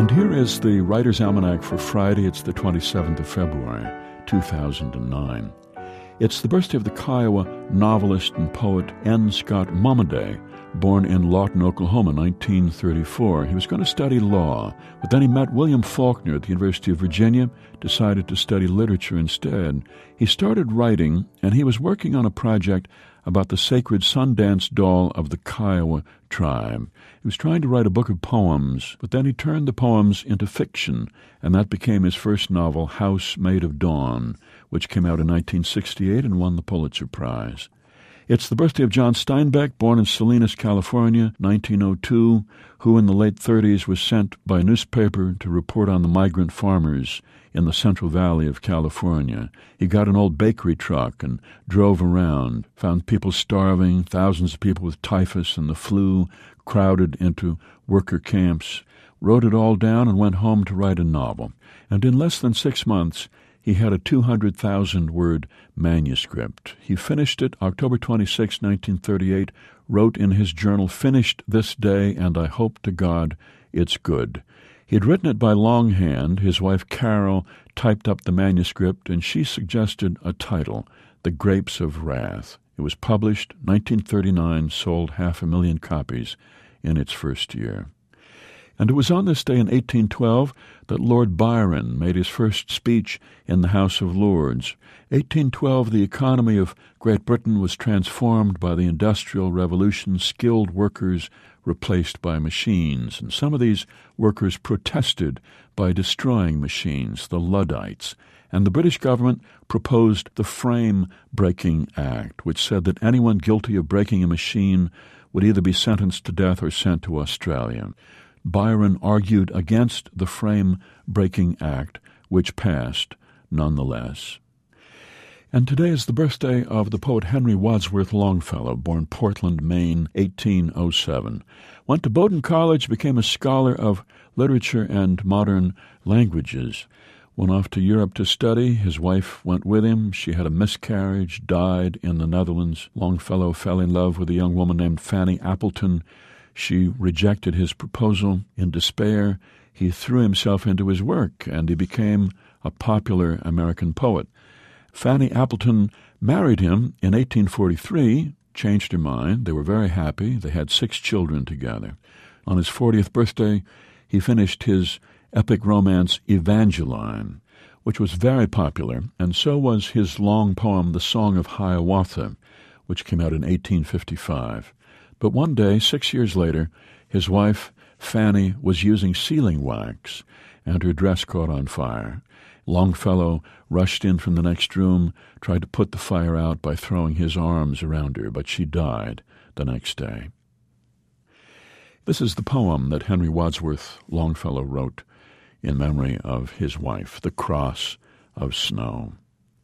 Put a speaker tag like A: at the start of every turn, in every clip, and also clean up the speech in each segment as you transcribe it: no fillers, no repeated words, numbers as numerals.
A: And here is the Writer's Almanac for Friday. It's the 27th of February, 2009. It's the birthday of the Kiowa novelist and poet N. Scott Momaday, born in Lawton, Oklahoma, 1934. He was going to study law, but then he met William Faulkner at the University of Virginia, decided to study literature instead. He started writing, and he was working on a project about the sacred Sundance doll of the Kiowa tribe. He was trying to write a book of poems, but then he turned the poems into fiction, and that became his first novel, House Made of Dawn, which came out in 1968 and won the Pulitzer Prize. It's the birthday of John Steinbeck, born in Salinas, California, 1902, who in the late 30s was sent by a newspaper to report on the migrant farmers in the Central Valley of California. He got an old bakery truck and drove around, found people starving, thousands of people with typhus and the flu crowded into worker camps, wrote it all down and went home to write a novel. And in less than 6 months, he had a 200,000-word manuscript. He finished it October 26, 1938, wrote in his journal, "Finished this day, and I hope to God it's good." He had written it by longhand. His wife Carol typed up the manuscript, and she suggested a title, The Grapes of Wrath. It was published 1939, sold 500,000 copies in its first year. And it was on this day in 1812 that Lord Byron made his first speech in the House of Lords. 1812, the economy of Great Britain was transformed by the Industrial Revolution, skilled workers replaced by machines. And some of these workers protested by destroying machines, the Luddites. And the British government proposed the Frame Breaking Act, which said that anyone guilty of breaking a machine would either be sentenced to death or sent to Australia. Byron argued against the Frame Breaking Act, which passed nonetheless. And today is the birthday of the poet Henry Wadsworth Longfellow, born Portland, Maine, 1807. Went to Bowdoin College, became a scholar of literature and modern languages. Went off to Europe to study. His wife went with him. She had a miscarriage, died in the Netherlands. Longfellow fell in love with a young woman named Fanny Appleton. She rejected his proposal. In despair, he threw himself into his work, and he became a popular American poet. Fanny Appleton married him in 1843, changed her mind. They were very happy. They had 6 children together. On his 40th birthday, he finished his epic romance Evangeline, which was very popular, and so was his long poem The Song of Hiawatha, which came out in 1855. But one day, 6 years later, his wife, Fanny, was using sealing wax, and her dress caught on fire. Longfellow rushed in from the next room, tried to put the fire out by throwing his arms around her, but she died the next day. This is the poem that Henry Wadsworth Longfellow wrote in memory of his wife, The Cross of Snow.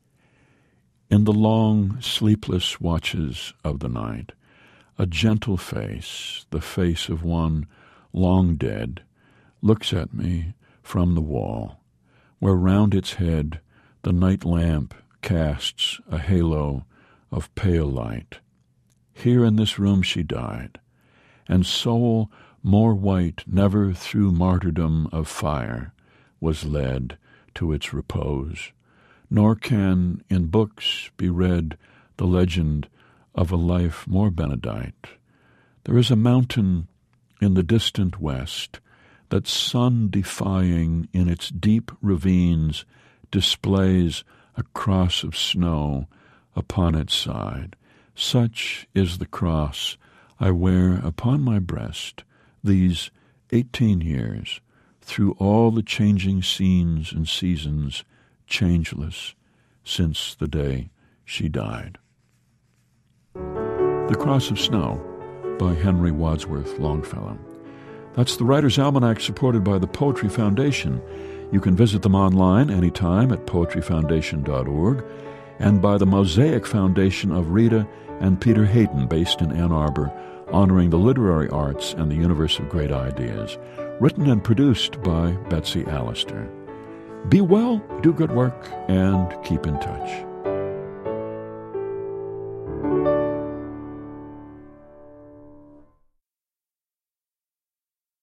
A: In the long, sleepless watches of the night, a gentle face, the face of one long dead, looks at me from the wall, where round its head the night lamp casts a halo of pale light. Here in this room she died, and soul more white never through martyrdom of fire was led to its repose, nor can in books be read the legend of a life more benedight. There is a mountain in the distant west that, sun-defying in its deep ravines, displays a cross of snow upon its side. Such is the cross I wear upon my breast these 18 years, through all the changing scenes and seasons, changeless since the day she died. The Cross of Snow by Henry Wadsworth Longfellow. That's the Writer's Almanac, supported by the Poetry Foundation. You can visit them online anytime at poetryfoundation.org, and by the Mosaic Foundation of Rita and Peter Hayden, based in Ann Arbor, honoring the literary arts and the universe of great ideas. Written and produced by Betsy Allister. Be well, do good work, and keep in touch.